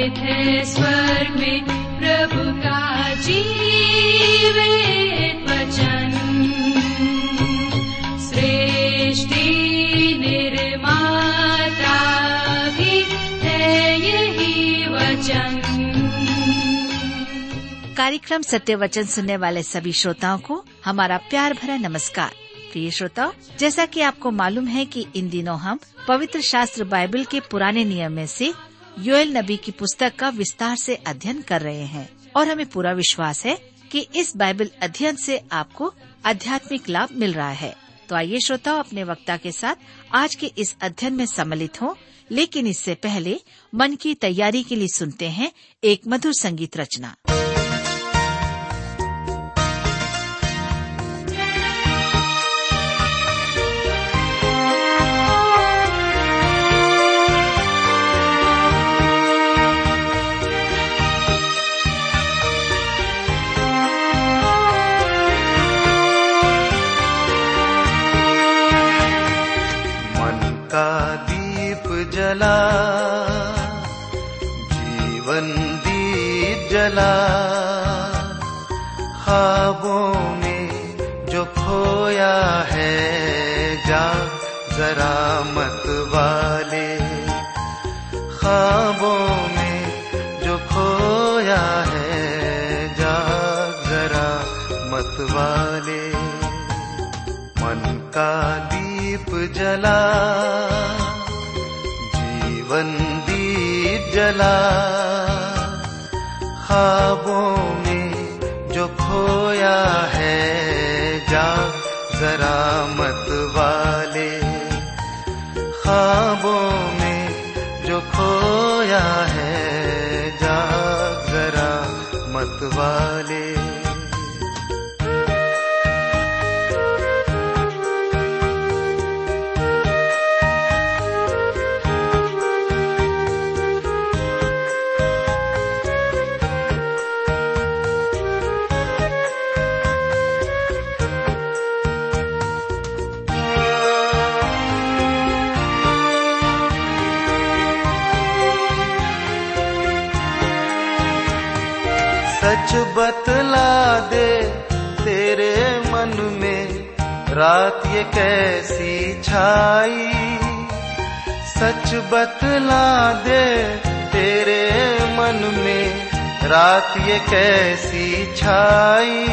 जीवित है स्वर्ग में प्रभु का जीवित वचन। सृष्टि निर्माता भी है यही वचन। कार्यक्रम सत्य वचन सुनने वाले सभी श्रोताओं को हमारा प्यार भरा नमस्कार। प्रिय श्रोताओ, जैसा कि आपको मालूम है कि इन दिनों हम पवित्र शास्त्र बाइबल के पुराने नियम में से योएल नबी की पुस्तक का विस्तार से अध्ययन कर रहे हैं और हमें पूरा विश्वास है कि इस बाइबल अध्ययन से आपको आध्यात्मिक लाभ मिल रहा है। तो आइए श्रोताओ, अपने वक्ता के साथ आज के इस अध्ययन में सम्मिलित हों, लेकिन इससे पहले मन की तैयारी के लिए सुनते हैं एक मधुर संगीत रचना। जला जीवन दीप जला, ख्वाबों में जो खोया है जाग जरा मत वाले। ख्वाबों में जो खोया है जाग जरा मत वाले। मन का दीप जला जीवन दीप जला, ख्वाबों में जो खोया है जाग जरा मत वाले। ख्वाबों में जो खोया है जाग जरा मत वाले। सच बतला दे तेरे मन में रात ये कैसी छाई। सच बतला दे तेरे मन में रात ये कैसी छाई।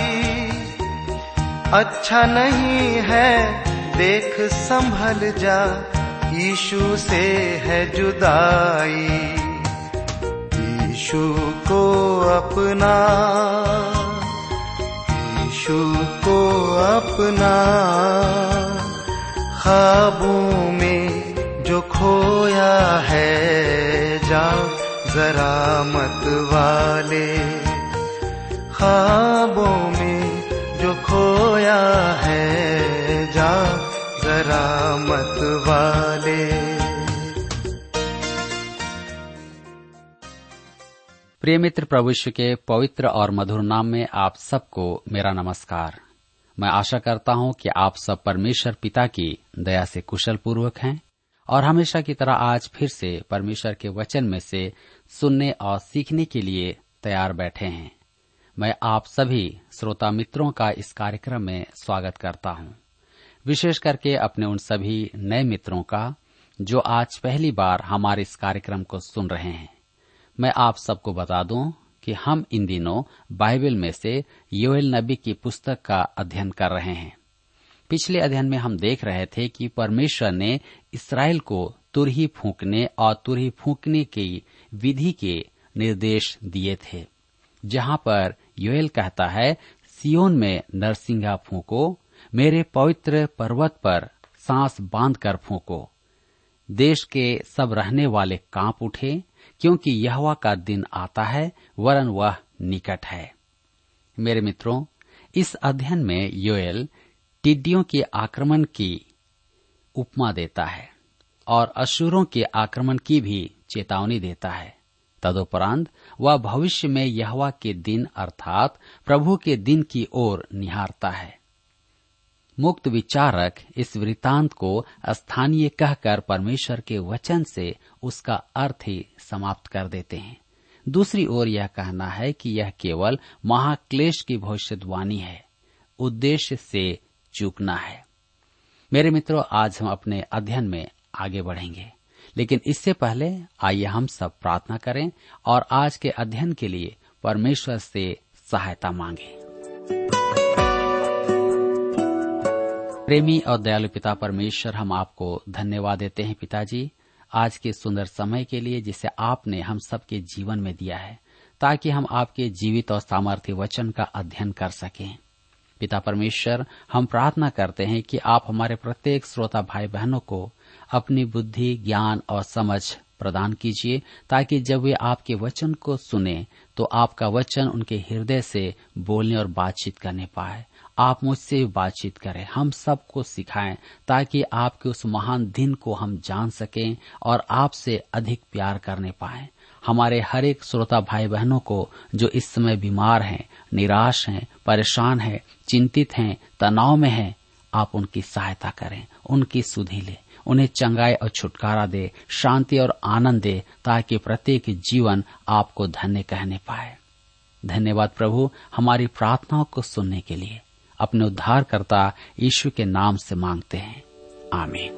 अच्छा नहीं है देख संभल जा, यीशु से है जुदाई। यीशु को अपना, यीशु को अपना, ख्वाबों में जो खोया है जाग जरा मत वाले। ख्वाबों में जो खोया है जाग जरा मत वाले। प्रिय मित्र, प्रभु यीशु के पवित्र और मधुर नाम में आप सबको मेरा नमस्कार। मैं आशा करता हूं कि आप सब परमेश्वर पिता की दया से कुशल पूर्वक हैं और हमेशा की तरह आज फिर से परमेश्वर के वचन में से सुनने और सीखने के लिए तैयार बैठे हैं। मैं आप सभी श्रोता मित्रों का इस कार्यक्रम में स्वागत करता हूं, विशेष करके अपने उन सभी नए मित्रों का जो आज पहली बार हमारे इस कार्यक्रम को सुन रहे हैं। मैं आप सबको बता दूं कि हम इन दिनों बाइबल में से योएल नबी की पुस्तक का अध्ययन कर रहे हैं। पिछले अध्ययन में हम देख रहे थे कि परमेश्वर ने इस्राएल को तुरही फूंकने और तुरही फूंकने की विधि के निर्देश दिए थे, जहां पर योएल कहता है, सियोन में नरसिंगा फूंको, मेरे पवित्र पर्वत पर सांस बांध कर फूंको। देश के सब रहने वाले कांप उठे, क्योंकि यहोवा का दिन आता है, वरन वह निकट है। मेरे मित्रों, इस अध्ययन में योएल टिड्डियों के आक्रमण की उपमा देता है और अशूरों के आक्रमण की भी चेतावनी देता है। तदुपरांत वह भविष्य में यहोवा के दिन अर्थात प्रभु के दिन की ओर निहारता है। मुक्त विचारक इस वृतांत को स्थानीय कहकर परमेश्वर के वचन से उसका अर्थ ही समाप्त कर देते हैं। दूसरी ओर यह कहना है कि यह केवल महाक्लेश की भविष्यवाणी है, उद्देश्य से चूकना है। मेरे मित्रों, आज हम अपने अध्ययन में आगे बढ़ेंगे, लेकिन इससे पहले आइए हम सब प्रार्थना करें और आज के अध्ययन के लिए परमेश्वर से सहायता मांगें। प्रेमी और दयालु पिता परमेश्वर, हम आपको धन्यवाद देते हैं पिताजी, आज के सुंदर समय के लिए जिसे आपने हम सबके जीवन में दिया है, ताकि हम आपके जीवित और सामर्थ्य वचन का अध्ययन कर सकें। पिता परमेश्वर, हम प्रार्थना करते हैं कि आप हमारे प्रत्येक श्रोता भाई बहनों को अपनी बुद्धि, ज्ञान और समझ प्रदान कीजिए, ताकि जब वे आपके वचन को सुने तो आपका वचन उनके हृदय से बोलने और बातचीत करने पाए। आप मुझसे भी बातचीत करें, हम सबको सिखाएं, ताकि आपके उस महान दिन को हम जान सकें और आपसे अधिक प्यार करने पाएं। हमारे हर एक श्रोता भाई बहनों को जो इस समय बीमार हैं, निराश हैं, परेशान हैं, चिंतित हैं, तनाव में हैं, आप उनकी सहायता करें, उनकी सुधि लें, उन्हें चंगाई और छुटकारा दे, शांति और आनंद दे, ताकि प्रत्येक जीवन आपको धन्य कहने पाए। धन्यवाद प्रभु, हमारी प्रार्थनाओं को सुनने के लिए अपने उद्धारकर्ता यीशु के नाम से मांगते हैं, आमीन।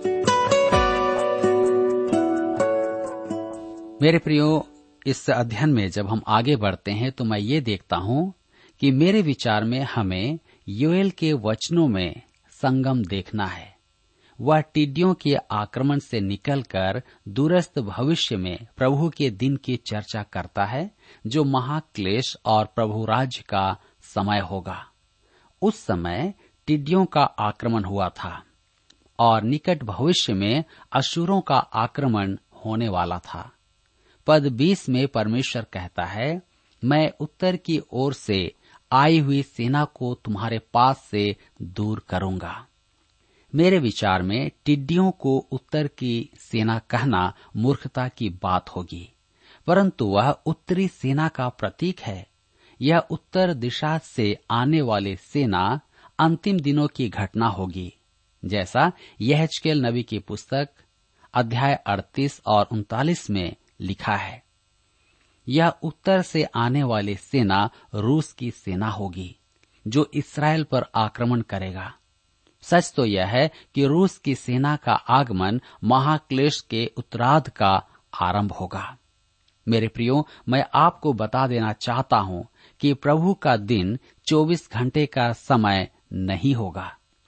मेरे प्रियो, इस अध्ययन में जब हम आगे बढ़ते हैं तो मैं ये देखता हूँ कि मेरे विचार में हमें योएल के वचनों में संगम देखना है। वह टिड्डियों के आक्रमण से निकलकर दूरस्थ भविष्य में प्रभु के दिन की चर्चा करता है, जो महाक्लेश और प्रभु राज्य का समय होगा। उस समय टिड्डियों का आक्रमण हुआ था और निकट भविष्य में असुरों का आक्रमण होने वाला था। पद 20 में परमेश्वर कहता है, मैं उत्तर की ओर से आई हुई सेना को तुम्हारे पास से दूर करूंगा। मेरे विचार में टिड्डियों को उत्तर की सेना कहना मूर्खता की बात होगी, परंतु वह उत्तरी सेना का प्रतीक है। यह उत्तर दिशा से आने वाली सेना अंतिम दिनों की घटना होगी, जैसा यहेजकेल नबी की पुस्तक अध्याय 38 और 39 में लिखा है। यह उत्तर से आने वाली सेना रूस की सेना होगी, जो इस्राएल पर आक्रमण करेगा। सच तो यह है कि रूस की सेना का आगमन महाक्लेश के उत्तरार्ध का आरंभ होगा। मेरे प्रियो, मैं आपको बता देना चाहता हूँ कि प्रभु का दिन 24 घंटे का समय नहीं होगा,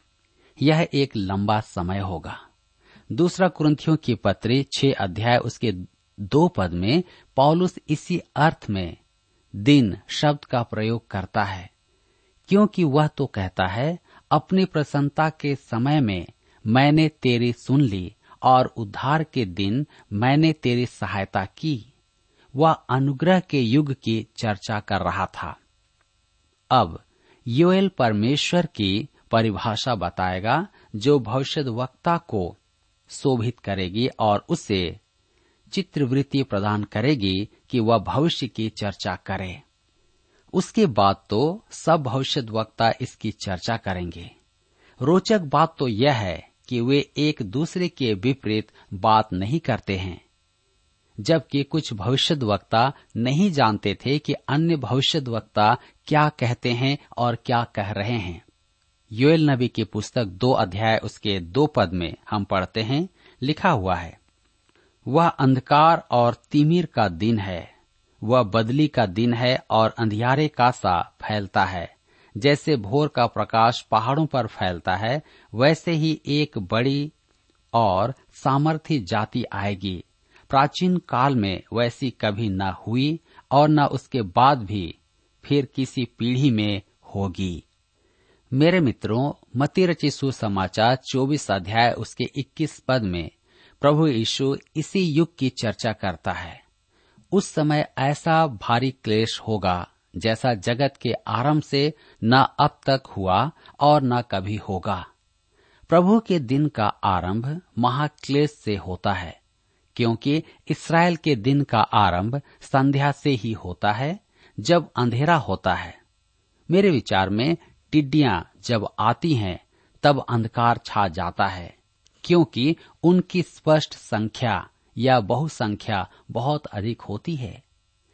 यह एक लंबा समय होगा। दूसरा कुरिन्थियों की पत्री 6 अध्याय उसके 2 पद में पौलुस इसी अर्थ में दिन शब्द का प्रयोग करता है, क्योंकि वह तो कहता है, अपनी प्रसन्नता के समय में मैंने तेरी सुन ली और उद्धार के दिन मैंने तेरी सहायता की। वह अनुग्रह के युग की चर्चा कर रहा था। अब योएल परमेश्वर की परिभाषा बताएगा, जो भविष्यद्वक्ता को शोभित करेगी और उसे चित्रवृत्ति प्रदान करेगी कि वह भविष्य की चर्चा करे। उसके बाद तो सब भविष्यद्वक्ता इसकी चर्चा करेंगे। रोचक बात तो यह है कि वे एक दूसरे के विपरीत बात नहीं करते हैं, जबकि कुछ भविष्यद्वक्ता नहीं जानते थे कि अन्य भविष्यद्वक्ता क्या कहते हैं और क्या कह रहे हैं। योएल नबी की पुस्तक 2 अध्याय उसके 2 पद में हम पढ़ते हैं, लिखा हुआ है, वह अंधकार और तिमिर का दिन है, वह बदली का दिन है और अंधियारे का सा फैलता है। जैसे भोर का प्रकाश पहाड़ों पर फैलता है, वैसे ही एक बड़ी और सामर्थी जाति आएगी। प्राचीन काल में वैसी कभी न हुई और न उसके बाद भी फिर किसी पीढ़ी में होगी। मेरे मित्रों, मत्ती रचित सुसमाचार 24 अध्याय उसके 21 पद में प्रभु यीशु इसी युग की चर्चा करता है। उस समय ऐसा भारी क्लेश होगा जैसा जगत के आरंभ से न अब तक हुआ और न कभी होगा। प्रभु के दिन का आरंभ महाक्लेश से होता है, क्योंकि इस्राएल के दिन का आरंभ संध्या से ही होता है, जब अंधेरा होता है। मेरे विचार में टिड्डियां जब आती हैं तब अंधकार छा जाता है, क्योंकि उनकी स्पष्ट संख्या या बहुसंख्या बहुत अधिक होती है।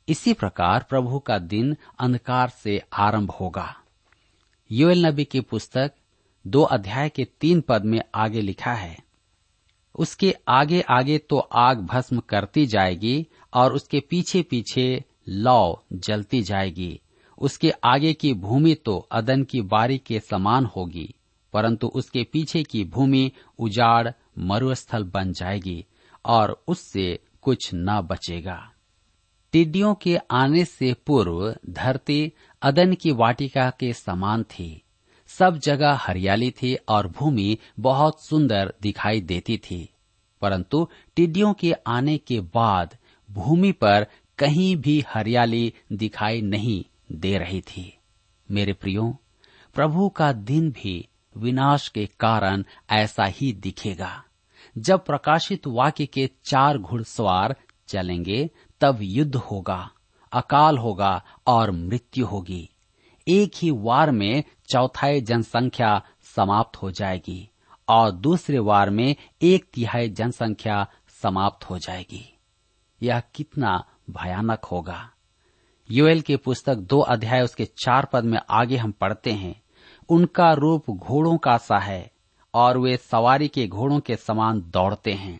इसी प्रकार प्रभु का दिन अंधकार से आरंभ होगा। योएल नबी की पुस्तक 2 अध्याय के 3 पद में आगे लिखा है, उसके आगे आगे तो आग भस्म करती जाएगी और उसके पीछे पीछे लौ जलती जाएगी। उसके आगे की भूमि तो अदन की बारी के समान होगी, परंतु उसके पीछे की भूमि उजाड़ मरुस्थल बन जाएगी और उससे कुछ न बचेगा। टिड्डियों के आने से पूर्व धरती अदन की वाटिका के समान थी। सब जगह हरियाली थी और भूमि बहुत सुंदर दिखाई देती थी, परंतु टिड्डियों के आने के बाद भूमि पर कहीं भी हरियाली दिखाई नहीं दे रही थी। मेरे प्रियो, प्रभु का दिन भी विनाश के कारण ऐसा ही दिखेगा। जब प्रकाशित वाक्य के 4 घुड़सवार चलेंगे तब युद्ध होगा, अकाल होगा और मृत्यु होगी। एक ही वार में 1/4 जनसंख्या समाप्त हो जाएगी और दूसरे वार में 1/3 जनसंख्या समाप्त हो जाएगी। यह कितना भयानक होगा। योएल की पुस्तक 2 अध्याय उसके 4 पद में आगे हम पढ़ते हैं, उनका रूप घोड़ों का सा है और वे सवारी के घोड़ों के समान दौड़ते हैं।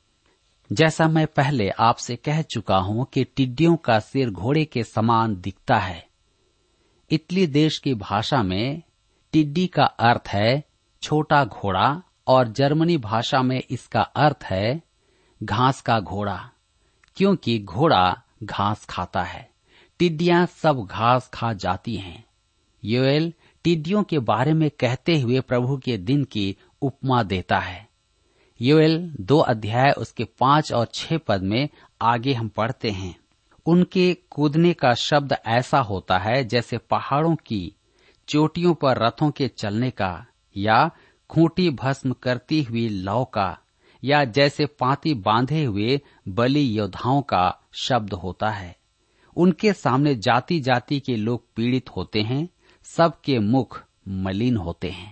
जैसा मैं पहले आपसे कह चुका हूं कि टिड्डियों का सिर घोड़े के समान दिखता है। इटली देश की भाषा में टिड्डी का अर्थ है छोटा घोड़ा और जर्मनी भाषा में इसका अर्थ है घास का घोड़ा, क्योंकि घोड़ा घास खाता है। टिड्डियां सब घास खा जाती हैं। योएल टिड्डियों के बारे में कहते हुए प्रभु के दिन की उपमा देता है। योएल 2 अध्याय उसके 5 और 6 पद में आगे हम पढ़ते हैं, उनके कूदने का शब्द ऐसा होता है जैसे पहाड़ों की चोटियों पर रथों के चलने का, या खूंटी भस्म करती हुई लौ का, या जैसे पांति बांधे हुए बलि योद्धाओं का शब्द होता है। उनके सामने जाति जाति के लोग पीड़ित होते हैं, सबके मुख मलिन होते हैं।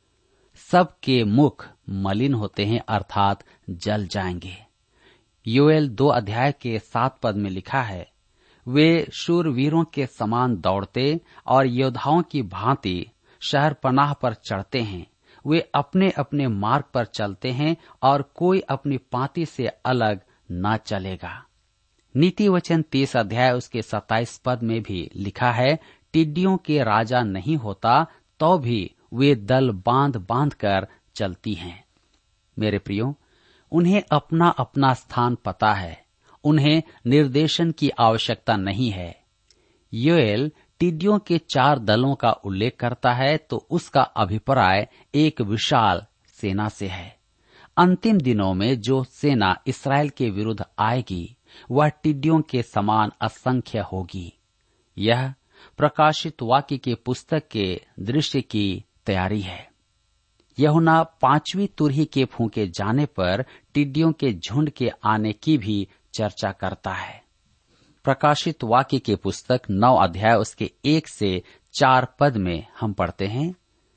सबके मुख मलिन होते हैं अर्थात जल जाएंगे। योएल 2 अध्याय के 7 पद में लिखा है, वे शूरवीरों के समान दौड़ते और योद्धाओं की भांति शहर पनाह पर चढ़ते हैं। वे अपने अपने मार्ग पर चलते हैं और कोई अपनी पांति से अलग न चलेगा। नीति वचन 30 अध्याय उसके 27 पद में भी लिखा है, टिड्डियों के राजा नहीं होता तो भी वे दल बांध बांध कर चलती हैं। मेरे प्रियो, उन्हें अपना अपना स्थान पता है, उन्हें निर्देशन की आवश्यकता नहीं है। योएल टिड्डियों के 4 दलों का उल्लेख करता है तो उसका अभिप्राय एक विशाल सेना से है। अंतिम दिनों में जो सेना इस्राएल के विरुद्ध आएगी वह टिड्डियों के समान असंख्य होगी। यह प्रकाशित वाक्य के पुस्तक के दृश्य की तैयारी है। यूहन्ना 5वीं तुरही के फूंके जाने पर टिड्डियों के झुंड के आने की भी चर्चा करता है। प्रकाशित वाक्य के पुस्तक 9 अध्याय उसके 1 से 4 पद में हम पढ़ते हैं,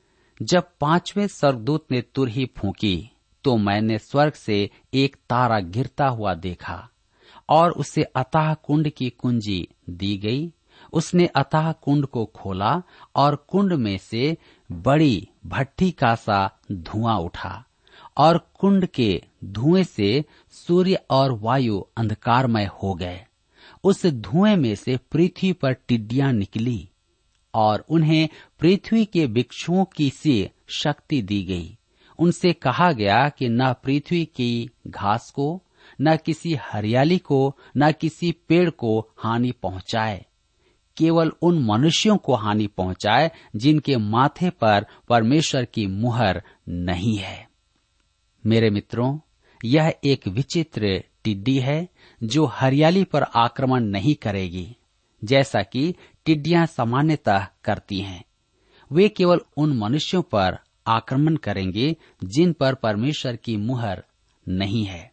जब 5वें स्वर्गदूत ने तुरही फूंकी तो मैंने स्वर्ग से एक तारा गिरता हुआ देखा और उसे अथाह कुंड की कुंजी दी गई। उसने अथाह कुंड को खोला और कुंड में से बड़ी भट्ठी का सा धुआं उठा और कुंड के धुएं से सूर्य और वायु अंधकारमय हो गए। उस धुएं में से पृथ्वी पर टिड्डियां निकली और उन्हें पृथ्वी के भिक्षुओं की सी शक्ति दी गई। उनसे कहा गया कि न पृथ्वी की घास को, न किसी हरियाली को, न किसी पेड़ को हानि पहुंचाए, केवल उन मनुष्यों को हानि पहुंचाए जिनके माथे पर परमेश्वर की मुहर नहीं है। मेरे मित्रों, यह एक विचित्र टिड्डी है जो हरियाली पर आक्रमण नहीं करेगी जैसा कि टिड्डियां सामान्यतः करती हैं। वे केवल उन मनुष्यों पर आक्रमण करेंगे जिन पर परमेश्वर की मुहर नहीं है।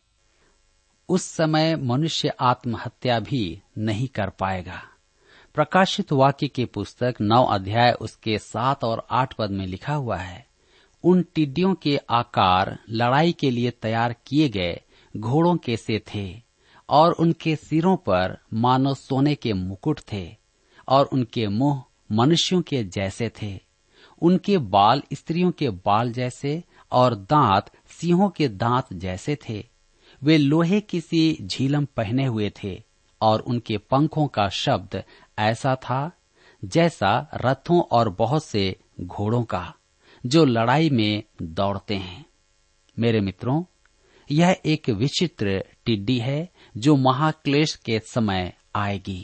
उस समय मनुष्य आत्महत्या भी नहीं कर पाएगा। प्रकाशित वाक्य की पुस्तक 9 अध्याय उसके 7 और 8 पद में लिखा हुआ है, उन टिड्डियों के आकार लड़ाई के लिए तैयार किए गए घोड़ों के से थे और उनके सिरों पर मानो सोने के मुकुट थे और उनके मुंह मनुष्यों के जैसे थे। उनके बाल स्त्रियों के बाल जैसे और दांत सिंहों के दांत जैसे थे। वे लोहे की सी झीलम पहने हुए थे और उनके पंखों का शब्द ऐसा था जैसा रथों और बहुत से घोड़ों का जो लड़ाई में दौड़ते हैं। मेरे मित्रों, यह एक विचित्र टिड्डी है जो महाक्लेश के समय आएगी।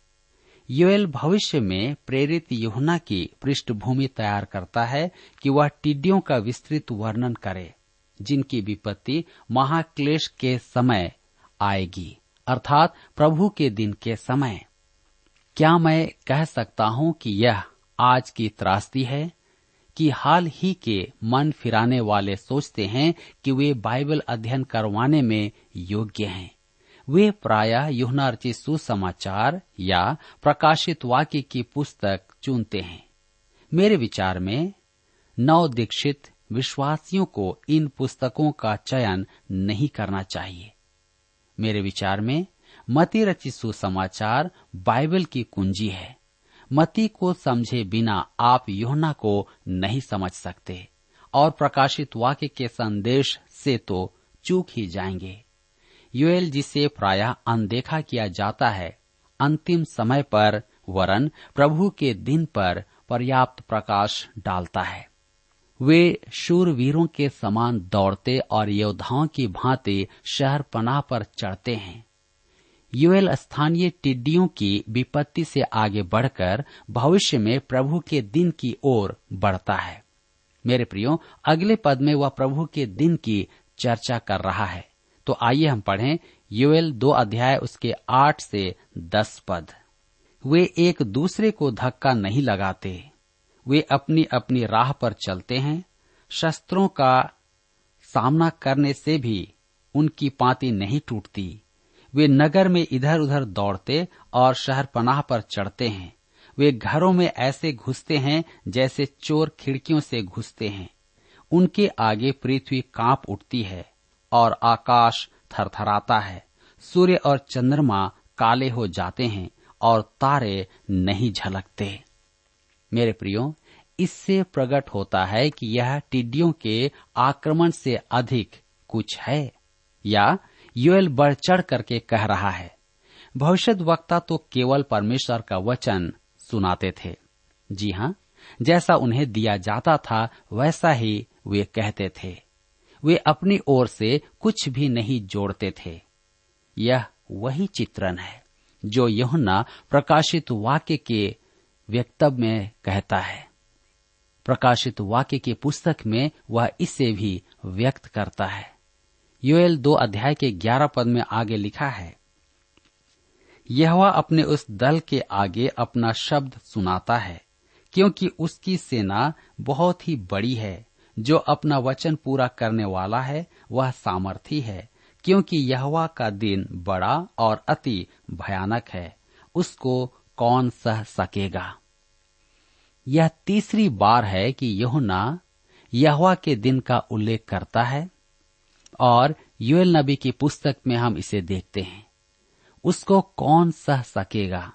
योएल भविष्य में प्रेरित यूहन्ना की पृष्ठभूमि तैयार करता है कि वह टिड्डियों का विस्तृत वर्णन करे जिनकी विपत्ति महाक्लेश के समय आएगी, अर्थात प्रभु के दिन के समय। क्या मैं कह सकता हूं कि यह आज की त्रासदी है कि हाल ही के मन फिराने वाले सोचते हैं कि वे बाइबल अध्ययन करवाने में योग्य हैं। वे प्रायः यूहन्ना रचित सुसमाचार या प्रकाशित वाक्य की पुस्तक चुनते हैं। मेरे विचार में नवदीक्षित विश्वासियों को इन पुस्तकों का चयन नहीं करना चाहिए। मेरे विचार में मत्ती रचित सुसमाचार बाइबल की कुंजी है। मत्ती को समझे बिना आप यूहन्ना को नहीं समझ सकते और प्रकाशित वाक्य के संदेश से तो चूक ही जाएंगे। योएल, जिसे प्रायः अनदेखा किया जाता है, अंतिम समय पर वरन प्रभु के दिन पर पर्याप्त प्रकाश डालता है। वे शूरवीरों के समान दौड़ते और योद्धाओं की भांति शहर पनाह पर चढ़ते हैं। योएल स्थानीय टिड्डियों की विपत्ति से आगे बढ़कर भविष्य में प्रभु के दिन की ओर बढ़ता है। मेरे प्रियो, अगले पद में वह प्रभु के दिन की चर्चा कर रहा है। तो आइए हम पढ़ें योएल 2 अध्याय उसके 8 से 10 पद। वे एक दूसरे को धक्का नहीं लगाते, वे अपनी अपनी राह पर चलते हैं। शस्त्रों का सामना करने से भी उनकी पांति नहीं टूटती। वे नगर में इधर उधर दौड़ते और शहर पनाह पर चढ़ते हैं। वे घरों में ऐसे घुसते हैं जैसे चोर खिड़कियों से घुसते हैं। उनके आगे पृथ्वी कांप उठती है और आकाश थरथराता है। सूर्य और चंद्रमा काले हो जाते हैं और तारे नहीं झलकते। मेरे प्रियो, इससे प्रकट होता है कि यह टिड्डियों के आक्रमण से अधिक कुछ है, या योएल बढ़ चढ़ करके कह रहा है। भविष्यद्वक्ता तो केवल परमेश्वर का वचन सुनाते थे। जी हाँ, जैसा उन्हें दिया जाता था वैसा ही वे कहते थे। वे अपनी ओर से कुछ भी नहीं जोड़ते थे। यह वही चित्रण है जो यूहन्ना प्रकाशित वाक्य के वक्तव्य में कहता है। प्रकाशित वाक्य की पुस्तक में वह इसे भी व्यक्त करता है। योएल 2 अध्याय के 11 पद में आगे लिखा है, यहोवा अपने उस दल के आगे अपना शब्द सुनाता है, क्योंकि उसकी सेना बहुत ही बड़ी है। जो अपना वचन पूरा करने वाला है वह सामर्थी है, क्योंकि यहोवा का दिन बड़ा और अति भयानक है, उसको कौन सह सकेगा। यह तीसरी बार है कि यूहन्ना यहोवा के दिन का उल्लेख करता है और योएल नबी की पुस्तक में हम इसे देखते हैं। उसको कौन सह सकेगा,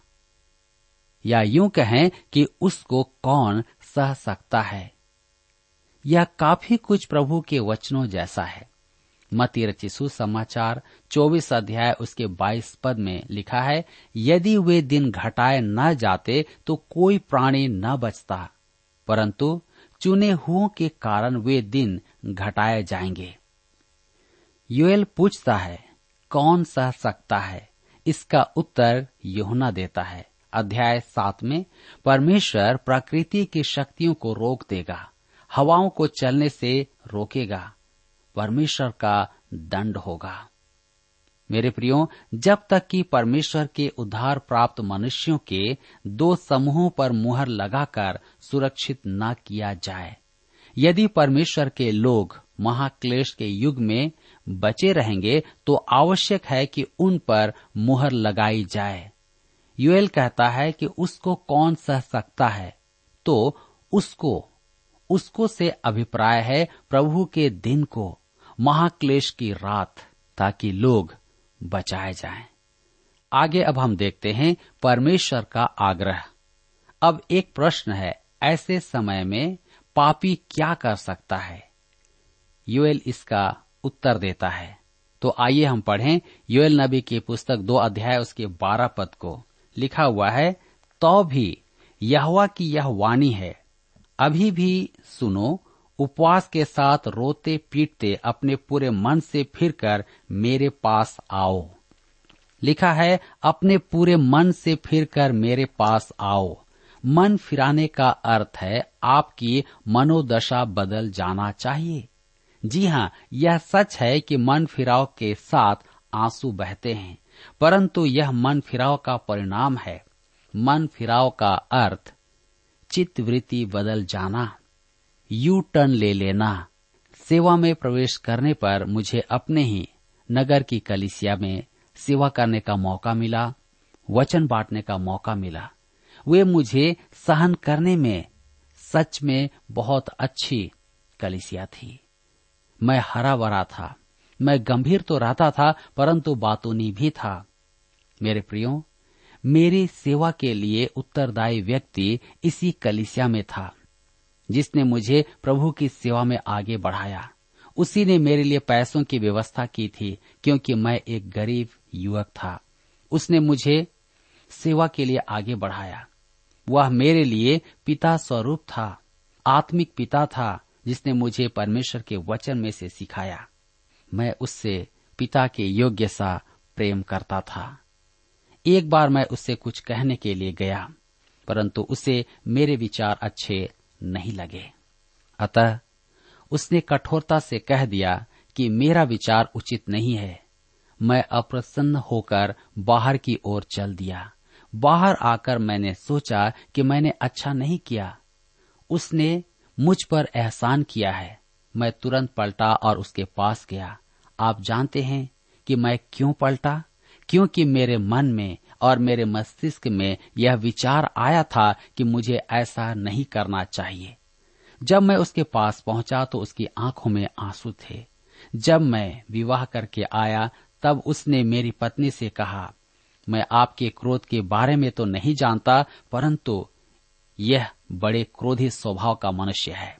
या यूं कहें कि उसको कौन सह सकता है। यह काफी कुछ प्रभु के वचनों जैसा है। मत्ती रचित सुसमाचार 24 अध्याय उसके 22 पद में लिखा है, यदि वे दिन घटाए न जाते तो कोई प्राणी न बचता, परंतु चुने हुओं के कारण वे दिन घटाए जाएंगे। योएल पूछता है, कौन सह सकता है? इसका उत्तर यूहन्ना देता है। अध्याय 7 में परमेश्वर प्रकृति की शक्तियों को रोक देगा, हवाओं को चलने से रोकेगा, परमेश्वर का दंड होगा। मेरे प्रियो, जब तक कि परमेश्वर के उद्धार प्राप्त मनुष्यों के 2 समूहों पर मुहर लगाकर सुरक्षित न किया जाए, यदि परमेश्वर के लोग महाक्लेश के युग में बचे रहेंगे तो आवश्यक है कि उन पर मुहर लगाई जाए। योएल कहता है कि उसको कौन सह सकता है, तो उसको से अभिप्राय है प्रभु के दिन को, महाक्लेश की रात, ताकि लोग बचाए जाएं। आगे अब हम देखते हैं परमेश्वर का आग्रह। अब एक प्रश्न है, ऐसे समय में पापी क्या कर सकता है? योएल इसका उत्तर देता है। तो आइए हम पढ़ें योएल नबी की पुस्तक 2 अध्याय उसके 12 पद को। लिखा हुआ है, तो भी यहोवा की यह वाणी है, अभी भी सुनो, उपवास के साथ रोते पीटते अपने पूरे मन से फिरकर मेरे पास आओ। लिखा है, अपने पूरे मन से फिरकर मेरे पास आओ। मन फिराने का अर्थ है आपकी मनोदशा बदल जाना चाहिए। जी हाँ, यह सच है कि मन फिराव के साथ आंसू बहते हैं, परंतु यह मन फिराव का परिणाम है। मन फिराव का अर्थ चित्तवृत्ति बदल जाना, यू टर्न ले लेना। सेवा में प्रवेश करने पर मुझे अपने ही नगर की कलीसिया में सेवा करने का मौका मिला, वचन बांटने का मौका मिला। वे मुझे सहन करने में सच में बहुत अच्छी कलीसिया थी। मैं हरा भरा था, मैं गंभीर तो रहता था परंतु बातूनी भी था। मेरे प्रियो, मेरी सेवा के लिए उत्तरदायी व्यक्ति इसी कलीसिया में था, जिसने मुझे प्रभु की सेवा में आगे बढ़ाया। उसी ने मेरे लिए पैसों की व्यवस्था की थी, क्योंकि मैं एक गरीब युवक था। उसने मुझे सेवा के लिए आगे बढ़ाया। वह मेरे लिए पिता स्वरूप था, आत्मिक पिता था, जिसने मुझे परमेश्वर के वचन में से सिखाया। मैं उससे पिता के योग्य सा प्रेम करता था। एक बार मैं उससे कुछ कहने के लिए गया, परंतु उसे मेरे विचार अच्छे नहीं लगे। अतः उसने कठोरता से कह दिया कि मेरा विचार उचित नहीं है। मैं अप्रसन्न होकर बाहर की ओर चल दिया। बाहर आकर मैंने सोचा कि मैंने अच्छा नहीं किया। उसने मुझ पर एहसान किया है। मैं तुरंत पलटा और उसके पास गया। आप जानते हैं कि मैं क्यों पलटा? क्योंकि मेरे मन में और मेरे मस्तिष्क में यह विचार आया था कि मुझे ऐसा नहीं करना चाहिए। जब मैं उसके पास पहुंचा तो उसकी आंखों में आंसू थे। जब मैं विवाह करके आया तब उसने मेरी पत्नी से कहा, मैं आपके क्रोध के बारे में तो नहीं जानता, परंतु यह बड़े क्रोधी स्वभाव का मनुष्य है।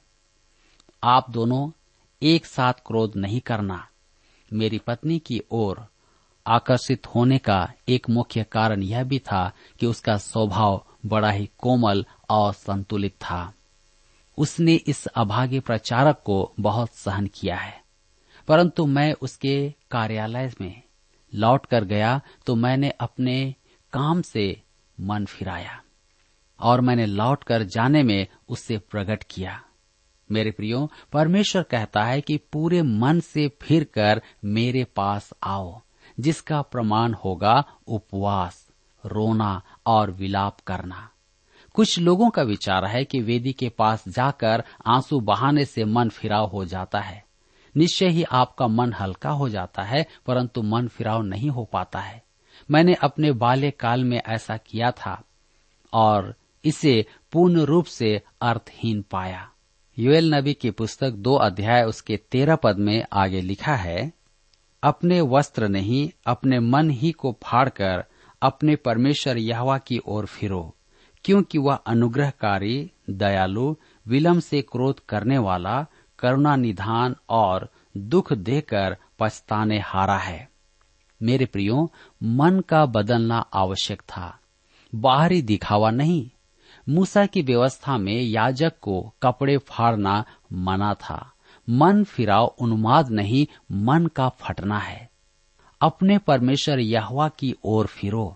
आप दोनों एक साथ क्रोध नहीं करना। मेरी पत्नी की ओर आकर्षित होने का एक मुख्य कारण यह भी था कि उसका स्वभाव बड़ा ही कोमल और संतुलित था। उसने इस अभागे प्रचारक को बहुत सहन किया है। परंतु मैं उसके कार्यालय में लौट कर गया तो मैंने अपने काम से मन फिराया और मैंने लौट कर जाने में उससे प्रकट किया। मेरे प्रियो, परमेश्वर कहता है कि पूरे मन से फिरकर मेरे पास आओ, जिसका प्रमाण होगा उपवास, रोना और विलाप करना। कुछ लोगों का विचार है कि वेदी के पास जाकर आंसू बहाने से मन फिराव हो जाता है। निश्चय ही आपका मन हल्का हो जाता है, परंतु मन फिराव नहीं हो पाता है। मैंने अपने बाल्यकाल में ऐसा किया था और इसे पूर्ण रूप से अर्थहीन पाया। योएल नबी की पुस्तक 2 अध्याय उसके 13 पद में आगे लिखा है, अपने वस्त्र नहीं अपने मन ही को फाड़कर अपने परमेश्वर यहोवा की ओर फिरो, क्योंकि वह अनुग्रहकारी, दयालु, विलंब से क्रोध करने वाला, करुणा निधान और दुख देकर पछताने हारा है। मेरे प्रियो, मन का बदलना आवश्यक था, बाहरी दिखावा नहीं। मूसा की व्यवस्था में याजक को कपड़े फाड़ना मना था। मन फिराव उन्माद नहीं, मन का फटना है। अपने परमेश्वर यहोवा की ओर फिरो।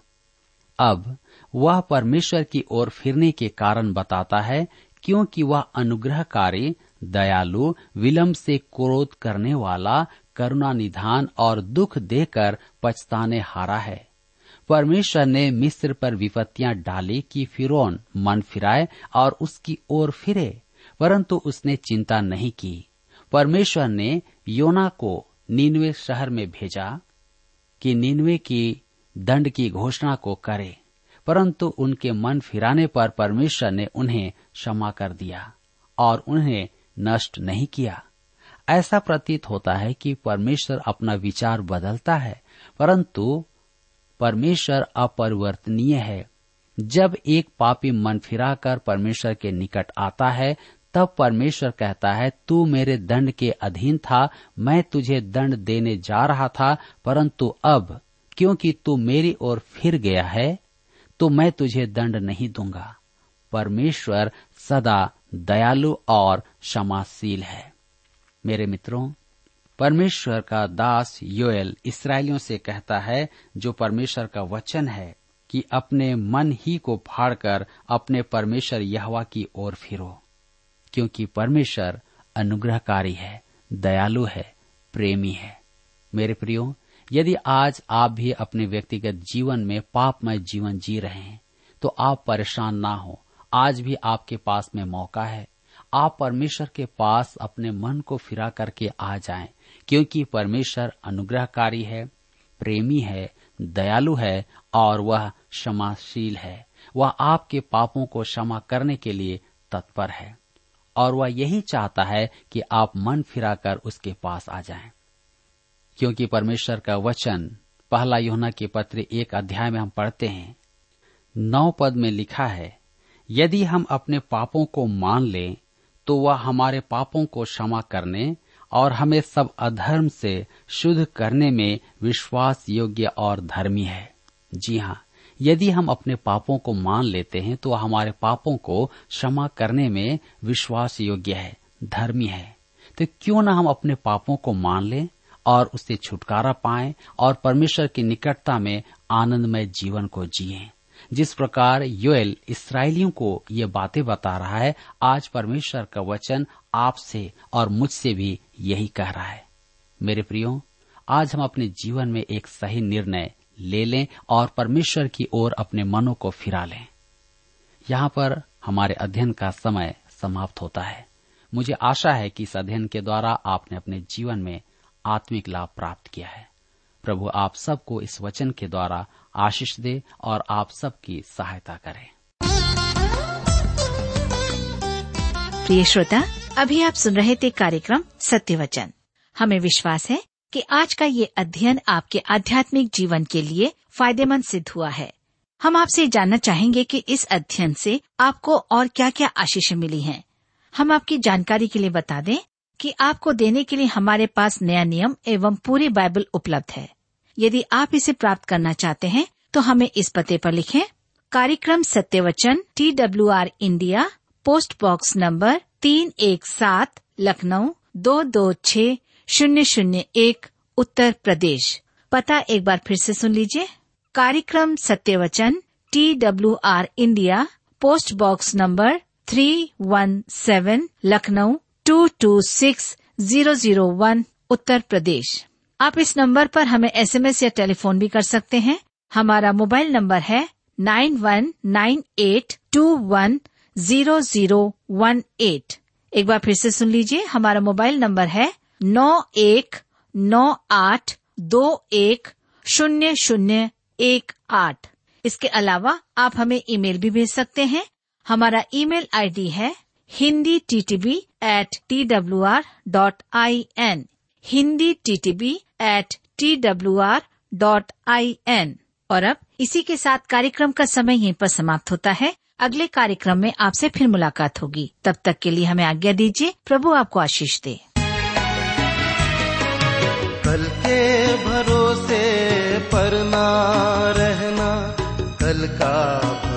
अब वह परमेश्वर की ओर फिरने के कारण बताता है, क्योंकि वह अनुग्रहकारी, दयालु, विलंब से क्रोध करने वाला, करुणा निधान और दुख देकर पछताने हारा है। परमेश्वर ने मिस्र पर विपत्तियां डाली कि फिरौन मन फिराए और उसकी ओर फिरे, परंतु उसने चिंता नहीं की। परमेश्वर ने योना को नीनवे शहर में भेजा कि नीनवे की दंड की घोषणा को करे, परंतु उनके मन फिराने पर परमेश्वर ने उन्हें क्षमा कर दिया और उन्हें नष्ट नहीं किया। ऐसा प्रतीत होता है कि परमेश्वर अपना विचार बदलता है, परंतु परमेश्वर अपरिवर्तनीय है। जब एक पापी मन फिराकर परमेश्वर के निकट आता है, तब परमेश्वर कहता है, तू मेरे दंड के अधीन था, मैं तुझे दंड देने जा रहा था, परंतु अब क्योंकि तू मेरी ओर फिर गया है, तो मैं तुझे दंड नहीं दूंगा। परमेश्वर सदा दयालु और क्षमाशील है। मेरे मित्रों, परमेश्वर का दास योएल इस्राएलियों से कहता है, जो परमेश्वर का वचन है, कि अपने मन ही को फाड़कर अपने परमेश्वर यहोवा की ओर फिरो, क्योंकि परमेश्वर अनुग्रहकारी है, दयालु है, प्रेमी है। मेरे प्रियो, यदि आज आप भी अपने व्यक्तिगत जीवन में पापमय जीवन जी रहे हैं, तो आप परेशान ना हो। आज भी आपके पास में मौका है। आप परमेश्वर के पास अपने मन को फिरा करके आ जाएं, क्योंकि परमेश्वर अनुग्रहकारी है, प्रेमी है, दयालु है और वह क्षमाशील है। वह आपके पापों को क्षमा करने के लिए तत्पर है और वह यही चाहता है कि आप मन फिराकर उसके पास आ जाएं। क्योंकि परमेश्वर का वचन पहला यूहन्ना के पत्र 1 अध्याय में हम पढ़ते हैं, 9 पद में लिखा है, यदि हम अपने पापों को मान लें तो वह हमारे पापों को क्षमा करने और हमें सब अधर्म से शुद्ध करने में विश्वास योग्य और धर्मी है। जी हाँ, यदि हम अपने पापों को मान लेते हैं तो हमारे पापों को क्षमा करने में विश्वास योग्य है, धर्मी है। तो क्यों न हम अपने पापों को मान लें और उससे छुटकारा पाएं और परमेश्वर की निकटता में आनंदमय जीवन को जिएं। जिस प्रकार योएल इस्राएलियों को ये बातें बता रहा है, आज परमेश्वर का वचन आपसे और मुझसे भी यही कह रहा है। मेरे प्रियो, आज हम अपने जीवन में एक सही निर्णय ले लें और परमेश्वर की ओर अपने मनों को फिरा लें। यहाँ पर हमारे अध्ययन का समय समाप्त होता है। मुझे आशा है कि इस अध्ययन के द्वारा आपने अपने जीवन में आत्मिक लाभ प्राप्त किया है। प्रभु आप सबको इस वचन के द्वारा आशीष दे और आप सबकी सहायता करे। प्रिय श्रोता, अभी आप सुन रहे थे कार्यक्रम सत्य वचन। हमें विश्वास है कि आज का ये अध्ययन आपके आध्यात्मिक जीवन के लिए फायदेमंद सिद्ध हुआ है। हम आपसे जानना चाहेंगे कि इस अध्ययन से आपको और क्या क्या आशीषें मिली हैं। हम आपकी जानकारी के लिए बता दें कि आपको देने के लिए हमारे पास नया नियम एवं पूरी बाइबल उपलब्ध है। यदि आप इसे प्राप्त करना चाहते हैं तो हमें इस पते पर लिखें। कार्यक्रम Satya Vachan, TWR India, post box number 317, Lucknow 226001, Uttar Pradesh. पता एक बार फिर से सुन लीजिए। कार्यक्रम Satya Vachan, TWR India, post box number 317, Lucknow 226001, Uttar Pradesh. आप इस नंबर पर हमें SMS या टेलीफोन भी कर सकते हैं। हमारा मोबाइल नंबर है 9198210018। एक बार फिर से सुन लीजिए। हमारा मोबाइल नंबर है 9198210018। इसके अलावा आप हमें ईमेल भी भेज सकते हैं। हमारा ईमेल ID है hinditb@twr.in, hinditb@twr.in। और अब इसी के साथ कार्यक्रम का समय यहीं पर समाप्त होता है। अगले कार्यक्रम में आपसे फिर मुलाकात होगी। तब तक के लिए हमें आज्ञा दीजिए। प्रभु आपको आशीष दे। कल के भरोसे पर ना रहना, कल का